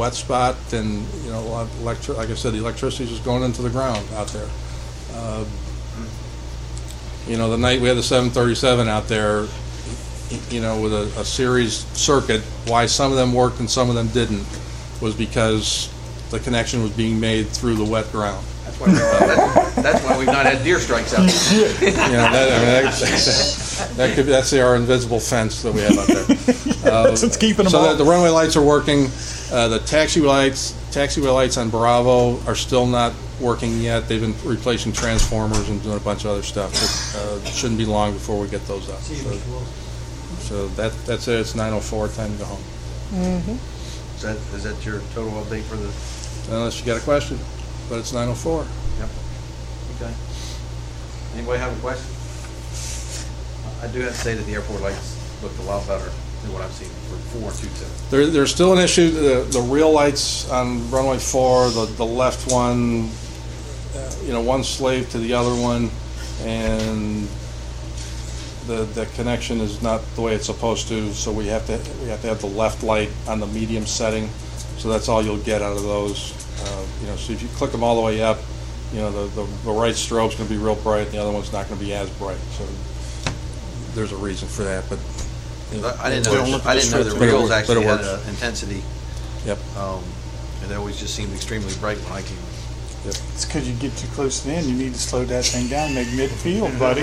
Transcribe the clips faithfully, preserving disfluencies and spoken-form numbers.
wet spot, then, you know, a lot of electri- like I said, the electricity is just going into the ground out there. Uh, you know, the night we had the seven thirty-seven out there, you know, with a, a series circuit, why some of them worked and some of them didn't was because the connection was being made through the wet ground. That's why, that's, that's why we've not had deer strikes out there. You know, that, I mean, that, that could be, that's our invisible fence that we have out there. Uh, It's keeping them so off. the, the runway lights are working. Uh, the taxi lights, taxiway lights on Bravo are still not working yet. They've been replacing transformers and doing a bunch of other stuff. But uh, it shouldn't be long before we get those up. So, so that that's it. It's nine oh four. Time to go home. Mm-hmm. Is that, is that your total update for the? Unless you got a question, but it's nine oh four. Yep. Okay. Anybody have a question? I do have to say that the airport lights looked a lot better than what I've seen for four and two two. There, there's still an issue. The, the real lights on runway four, the, the left one, uh, you know, one slave to the other one, and the the connection is not the way it's supposed to. So we have to we have to have the left light on the medium setting. So that's all you'll get out of those. Uh, you know, so if you click them all the way up, you know, the the, the right strobe's going to be real bright, and the other one's not going to be as bright. So there's a reason for that, but. I didn't know. I didn't know the But it reels works. actually But it had works. an intensity. Yep. Um, and they always just seemed extremely bright when I came. Yep. It's because you get too close to the end. You need to slow that thing down, make midfield, buddy.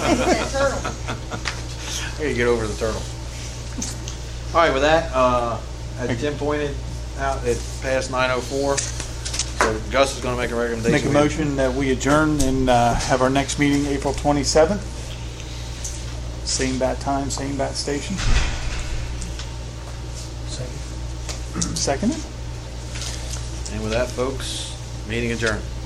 Here, you get over the turtle. All right, with that, uh, as Jim pointed out, it's past nine oh four. So Gus is going to make a recommendation. Make a motion that we adjourn and uh, have our next meeting April twenty-seventh. Same bat time, same bat station. Second. Seconded. And with that, folks, meeting adjourned.